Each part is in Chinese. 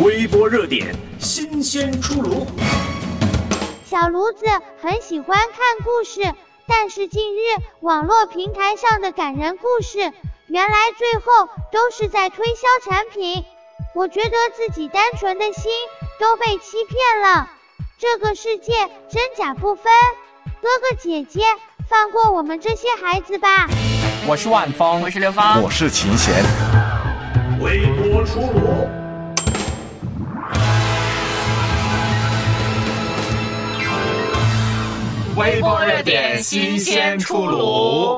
微博热点新鲜出炉。 小炉子很喜欢看故事，但是近日网络平台上的感人故事，原来最后都是在推销产品。我觉得自己单纯的心都被欺骗了。这个世界真假不分，哥哥姐姐，放过我们这些孩子吧。 我是万峰， 我是刘芳， 我是秦贤。 微博出炉。 微博热点新鲜出炉。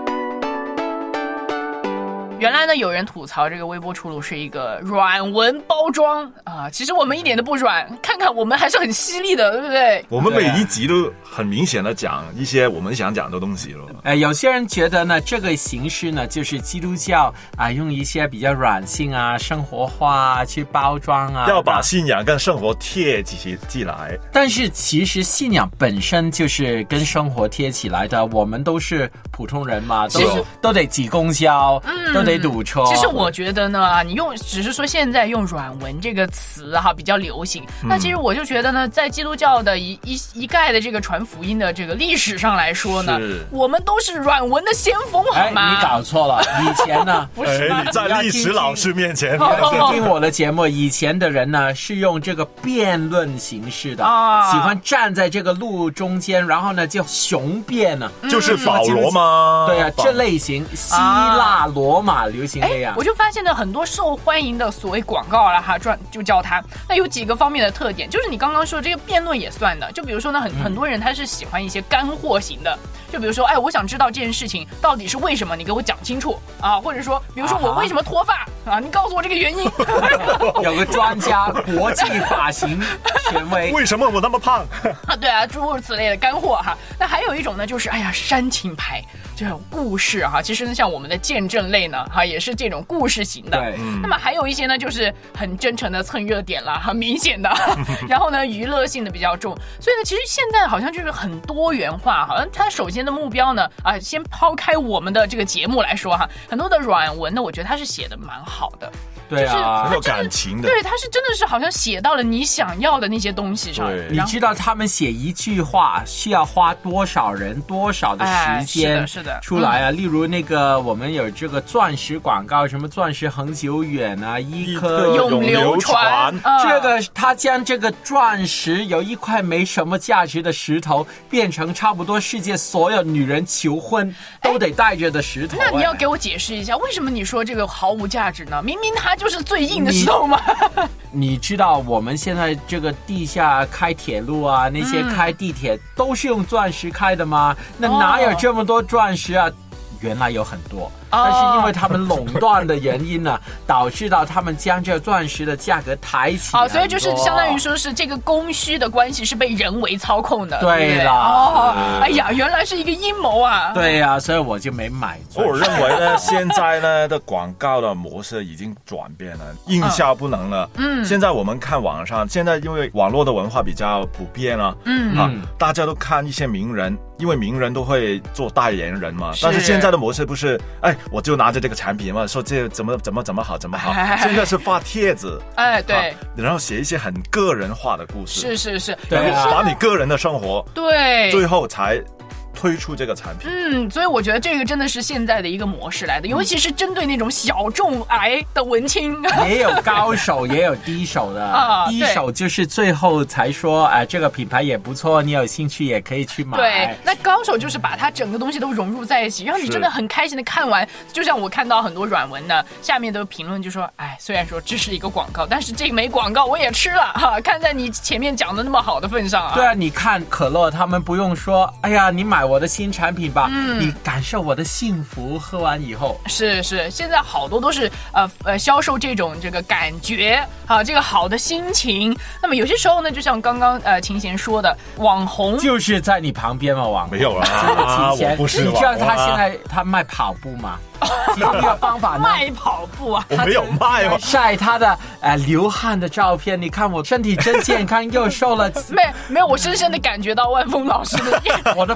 原来呢，有人吐槽这个微波出炉是一个软文包装啊，其实我们一点都不软，看看我们还是很犀利的，对不对？ 我们每一集都很明显的讲一些我们想讲的东西了。 有些人觉得呢，这个形式呢，就是基督教啊，用一些比较软性啊、生活化去包装啊， 要把信仰跟生活贴起来。 但是其实信仰本身就是跟生活贴起来的，我们都是普通人嘛，都得挤公交，都得堵车。 其实我觉得呢，你只是说现在用软文这个词哈比较流行，那其实我就觉得呢，在基督教的一概的这个传福音的这个历史上来说呢，我们都是软文的先锋，好吗？ 你搞错了，以前呢不是吗？ 你在历史老师面前， 听我的节目，以前的人呢是用这个辩论形式的，喜欢站在这个路中间，然后呢就雄辩呢， 就是保罗吗？ 对啊，这类型希腊罗马流行这样。 我就发现了很多受欢迎的所谓广告啦哈，就叫它。那有几个方面的特点，就是你刚刚说这个辩论也算的。就比如说呢，很多人他是喜欢一些干货型的，就比如说，我想知道这件事情到底是为什么，你给我讲清楚啊，或者说，比如说我为什么脱发啊，你告诉我这个原因。 有个专家，国际发型权威， 为什么我那么胖啊？对啊，诸如此类的干货哈。那还有一种呢，就是煽情牌。这种故事哈，其实呢，像我们的见证类呢，哈，也是这种故事型的。 对， 那么还有一些呢，就是很真诚的蹭热点啦，很明显的。然后呢，娱乐性的比较重。所以呢，其实现在好像就是很多元化，好像它首先的目标呢，先抛开我们的这个节目来说哈，很多的软文呢，我觉得它是写的蛮好的。 对啊， 很有感情的。 对，他是真的是好像写到了你想要的那些东西上。 你知道他们写一句话需要花多少人多少的时间是的出来啊？例如那个我们有这个钻石广告，什么钻石恒久远啊，一颗永流传。 这个他将这个钻石有一块没什么价值的石头，变成差不多世界所有女人求婚都得带着的石头。 那你要给我解释一下，为什么你说这个毫无价值呢？明明它就是最硬的石头吗？ 你知道我们现在这个地下开铁路啊，那些开地铁都是用钻石开的吗？那哪有这么多钻石啊？原来有很多。但是因为他们垄断的原因呢，导致到他们将这钻石的价格抬起来。 所以就是相当于说是这个供需的关系是被人为操控的。 对啦。 哎呀，原来是一个阴谋啊！ 对呀，所以我就没买。 我认为呢，现在呢的广告的模式已经转变了，应效不能了。现在我们看网上，现在因为网络的文化比较普遍啊，大家都看一些名人，因为名人都会做代言人嘛。但是现在的模式不是，我就拿着这个产品嘛，说这怎么好。现在是发帖子， 对， 然后写一些很个人化的故事， 是， 然后把你个人的生活， 对， 最后才推出这个产品。 所以我觉得这个真的是现在的一个模式来的，尤其是针对那种小众癌的文青。 也有高手也有低手的低手就是最后才说这个品牌也不错，你有兴趣也可以去买。 对，那高手就是把它整个东西都融入在一起，让你真的很开心的看完。就像我看到很多软文呢，下面的评论就说，虽然说这是一个广告，但是这枚广告我也吃了哈，看在你前面讲的那么好的份上啊。 对啊，你看可乐他们不用说，哎呀你买我的新产品吧，你感受我的幸福，喝完以后。 是，现在好多都是销售这个感觉这个好的心情。那么有些时候呢，就像刚刚秦贤说的，网红就是在你旁边嘛，网红没有啦，我不是。 你知道他现在他卖跑步吗？其中一个方法呢， 卖跑步啊， 我没有卖哦， 晒他的流汗的照片。你看我身体真健康，又瘦了。 没有，我深深的感觉到万峰老师的我的愤恨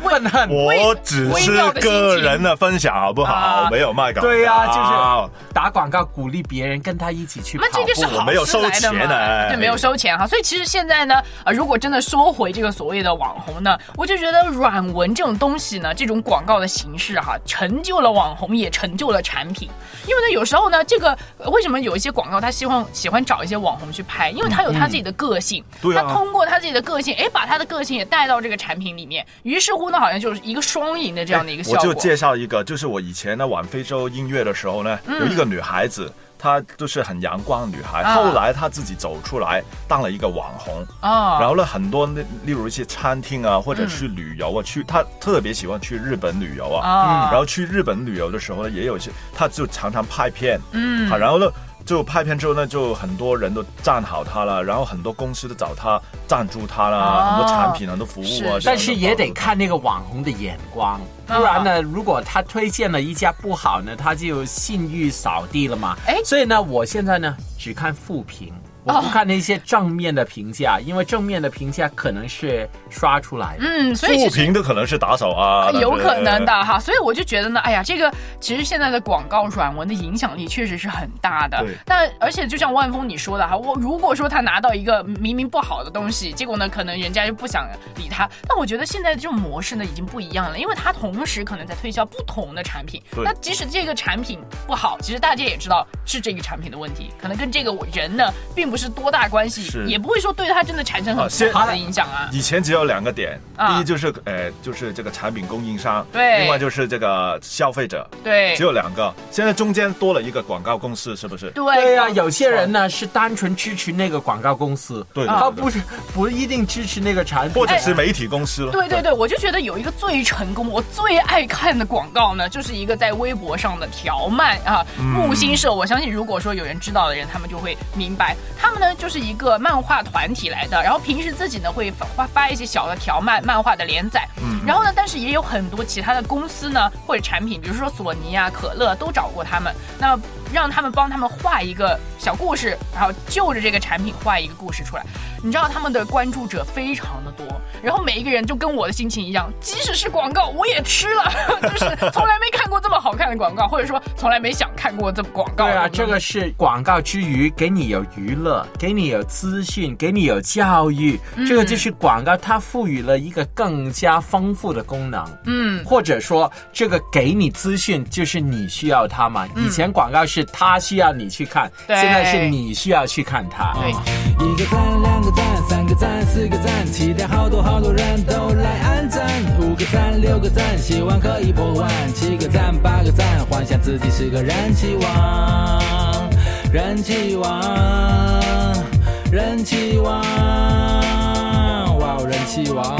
很我只是个人的分享，好不好？没有卖广告。 对呀，就是打广告鼓励别人跟他一起去跑步。 那这个是好事来的嘛？对，没有收钱哈。所以其实现在呢，如果真的说回这个所谓的网红呢，我就觉得软文这种东西呢，这种广告的形式哈，成就了网红，也成就了产品。因为呢，有时候呢，这个为什么有一些广告他喜欢找一些网红去拍？因为他有他自己的个性，他通过他自己的个性，把他的个性也带到这个产品里面。于是乎呢，好像就是一个双赢的这样的一个效果。 我就介绍一个，就是我以前呢玩非洲音乐的时候呢，有一个女孩子。她就是很阳光的女孩，后来她自己走出来当了一个网红然后呢，很多例如一些餐厅啊，或者去旅游啊，她特别喜欢去日本旅游然后去日本旅游的时候呢，也有一些她就常常拍片然后呢。就拍片之后呢，就很多人都赞好他了，然后很多公司都找他赞助他了，很多产品很多服务啊。 但是也得看那个网红的眼光，不然呢，如果他推荐了一家不好呢，他就信誉扫地了嘛。所以呢，我现在呢只看负评。我不看那些正面的评价，因为正面的评价可能是刷出来的， 所以负评的可能是打手啊， 有可能的哈。所以我就觉得呢，哎呀，这个其实现在的广告软文的影响力确实是很大的。但而且就像万峰你说的哈，我如果说他拿到一个明明不好的东西，结果呢，可能人家就不想理他。但我觉得现在这种模式呢已经不一样了，因为他同时可能在推销不同的产品。那即使这个产品不好，其实大家也知道是这个产品的问题，可能跟这个人呢并不是多大关系，也不会说对他真的产生很不好的影响啊。 以前只有2个点，第一就是就是这个产品供应商，另外就是这个消费者，只有2个。现在中间多了一个广告公司，是不是？ 对呀，有些人呢是单纯支持那个广告公司，他不一定支持那个产品， 或者是媒体公司了。 对，我就觉得有一个最成功，我最爱看的广告呢，就是一个在微博上的条漫木星社。我相信如果说有人知道的人，他们就会明白，他们呢就是一个漫画团体来的，然后平时自己呢会发一些小的条漫画的连载，然后呢，但是也有很多其他的公司呢或者产品，比如说索尼啊、可乐都找过他们，那让他们帮他们画一个小故事，然后就着这个产品画一个故事出来。你知道他们的关注者非常的多，然后每一个人就跟我的心情一样，即使是广告我也吃了，就是从来没看过这么好看的广告，或者说从来没想看过这么广告。 对啊，这个是广告之余给你有娱乐，给你有资讯，给你有教育，这个就是广告它赋予了一个更加丰富的功能。或者说这个给你资讯就是你需要它嘛，以前广告是他需要你去看，现在是你需要去看它。 对， 一个赞2个赞3个赞4个赞，期待好多人都来按赞，5个赞6个赞，希望可以破万，7个赞8个赞，幻想自己是个人气王，人气王，人气王，哇，人气王。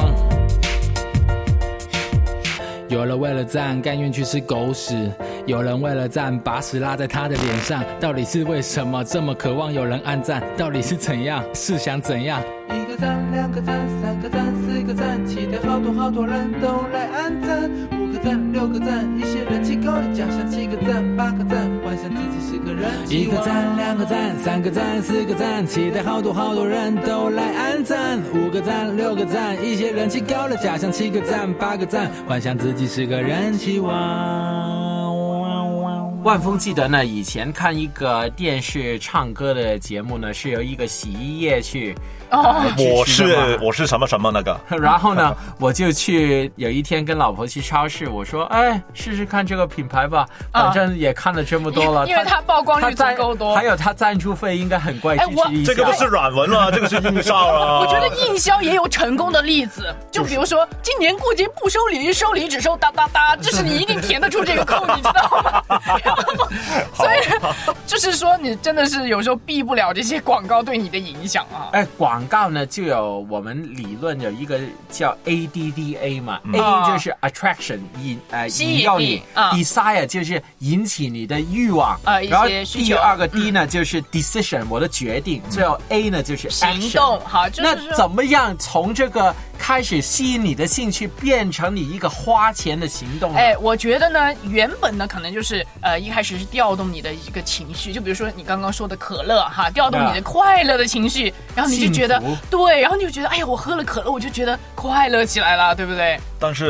有人为了赞甘愿去吃狗屎，有人为了赞把屎拉在他的脸上，到底是为什么这么渴望有人按赞？到底是怎样？是想怎样？1个赞2个赞3个赞4个赞，期待好多人都来按赞，5个赞6个赞，一些人气高的奖项，7个赞8个赞，幻想自己是个人气王。1个赞2个赞3个赞4个赞，期待好多人都来按赞，5个赞6个赞，一些人气高的奖项，7个赞8个赞，幻想自己是个人气王。 万峰记得呢，以前看一个电视唱歌的节目呢，是由一个洗衣液去我是什么什么那个， 然后呢，我就去有一天跟老婆去超市，我说，试试看这个品牌吧，反正也看了这么多了， 因为它曝光率足够多， 还有它赞助费应该很贵， 这个不是软文了，这个是硬销啊。 我觉得硬销也有成功的例子，就比如说今年过节不收礼，收礼只收哒哒哒，这是你一定填得出这个扣，你知道吗？所以就是说，你真的是有时候避不了这些广告对你的影响啊。 广告呢就有我们理论有一个叫 ADDA 嘛，A 就是 attraction 引诱你，desire 就是引起你的欲望，然后第2个 D 呢就是 decision 我的决定，最后 A 呢就是 action 行动。好， 那怎么样从这个开始吸引你的兴趣变成你一个花钱的行动呢？ 我觉得呢，原本呢可能就是一开始是调动你的一个情绪，就比如说你刚刚说的可乐哈，调动你的快乐的情绪，然后你就觉得对，然后你就觉得哎呀，我喝了可乐我就觉得快乐起来了，对不对？ 但是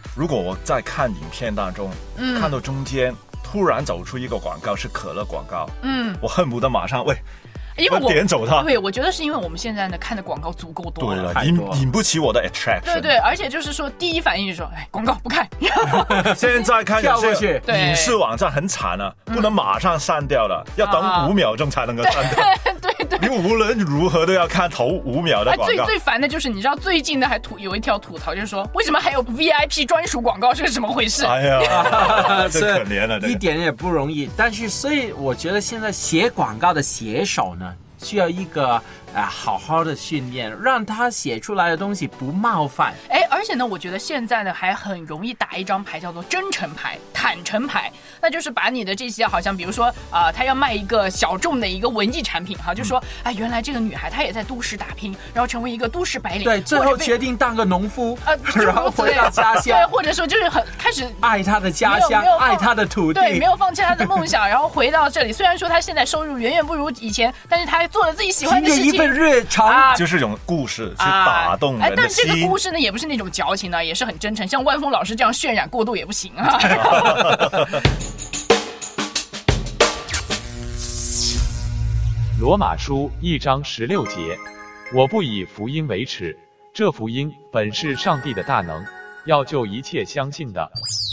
如果我在看影片当中，看到中间突然走出一个广告是可乐广告，我恨不得马上因为我点走它。 对，我觉得是因为我们现在呢看的广告足够多了， 对了，引不起我的 attraction。 对，而且就是说第一反应就是说，广告不看。 现在看有些影视网站很惨啊，不能马上删掉的，要等5秒钟才能够删掉。 对， 你无论如何都要看头5秒的广告。 最烦的就是你知道最近的还有一条吐槽，就是说为什么还有 VIP 专属广告，这是怎么回事？ 哎呀，真可怜了， 一点也不容易。但是所以我觉得现在写广告的写手呢，需要一个好好的训练，让他写出来的东西不冒犯。 而且呢，我觉得现在呢还很容易打一张牌，叫做真诚牌、坦诚牌。那就是把你的这些好像比如说他要卖一个小众的一个文艺产品哈，就说原来这个女孩她也在都市打拼，然后成为一个都市白领， 对，最后决定当个农夫然后回到家乡， 对，或者说就是开始爱她的家乡，爱她的土地， 对，没有放弃她的梦想，然后回到这里。虽然说她现在收入远远不如以前，但是她做了自己喜欢的事情， 一份日常就是用故事去打动人的心。 但这个故事呢，也不是那种矫情的，也是很真诚。像万峰老师这样渲染过度也不行啊。 罗马书1章16节，我不以福音为耻，这福音本是上帝的大能，要救一切相信的。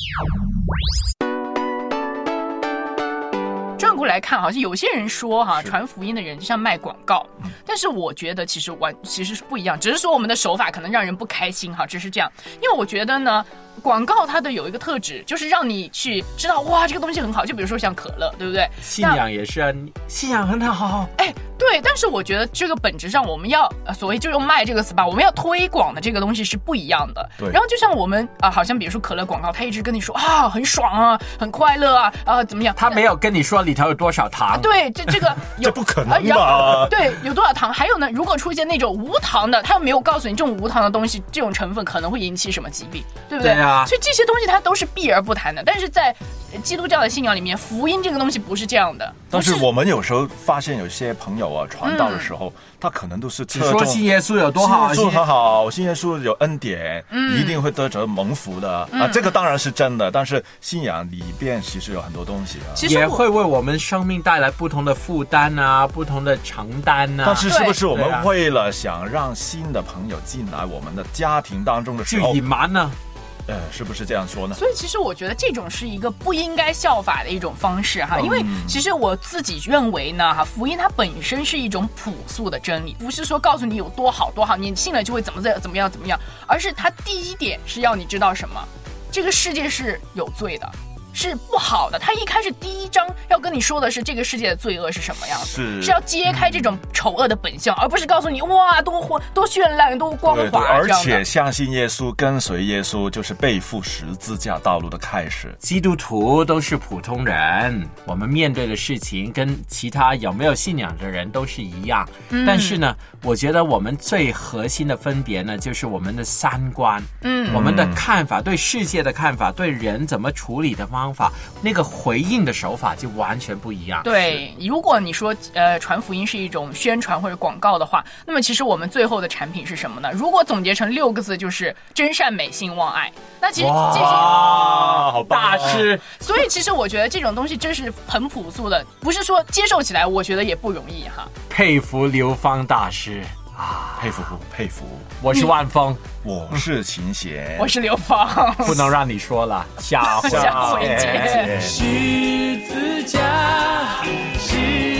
转过来看，好像有些人说传福音的人就像卖广告，但是我觉得其实是不一样，只是说我们的手法可能让人不开心只是这样。因为我觉得呢，广告它的有一个特质，就是让你去知道哇这个东西很好，就比如说像可乐，对不对？ 信仰也是信仰很好。 对，但是我觉得这个本质上我们要所谓就用卖这个词吧，我们要推广的这个东西是不一样的。 对。 然后就像我们好像比如说可乐广告，他一直跟你说很爽啊，很快乐啊，怎么样？ 他没有跟你说里头有多少糖。 对，这个这不可能吧？ 对，有多少糖？还有呢，如果出现那种无糖的，他又没有告诉你这种无糖的东西，这种成分可能会引起什么疾病，对不对？ 对啊。 所以这些东西它都是避而不谈的。但是在基督教的信仰里面，福音这个东西不是这样的。 但是我们有时候发现有些朋友传道的时候，他可能都是只说信耶稣有多好， 信耶稣很好，信耶稣有恩典，一定会得着蒙福的这个当然是真的。但是信仰里边其实有很多东西其实也会为我们生命带来不同的负担不同的承担但是是不是我们为了想让新的朋友进来我们的家庭当中的时候， 就隐瞒呢？ 是不是这样说呢？ 所以其实我觉得这种是一个不应该效法的一种方式因为其实我自己认为呢福音它本身是一种朴素的真理，不是说告诉你有多好多好，你信了就会怎么样，而是它第一点是要你知道什么，这个世界是有罪的，是不好的。他一开始第1章要跟你说的是这个世界的罪恶是什么样子，是要揭开这种丑恶的本相，而不是告诉你哇多绚烂多光滑。 而且相信耶稣跟随耶稣就是背负十字架道路的开始。 基督徒都是普通人，我们面对的事情跟其他有没有信仰的人都是一样但是呢我觉得我们最核心的分别呢就是我们的三观我们的看法，对世界的看法，对人怎么处理的方法，那个回应的手法就完全不一样。 对，如果你说传福音是一种宣传或者广告的话，那么其实我们最后的产品是什么呢？如果总结成6个字，就是真善美信望爱。那其实这些好棒大师， 所以其实我觉得这种东西真是很朴素的，不是说接受起来我觉得也不容易佩服刘芳大师佩服。 我是万峰， 我是秦贤， 我是刘芳， 不能让你说了，下回见。 十字架。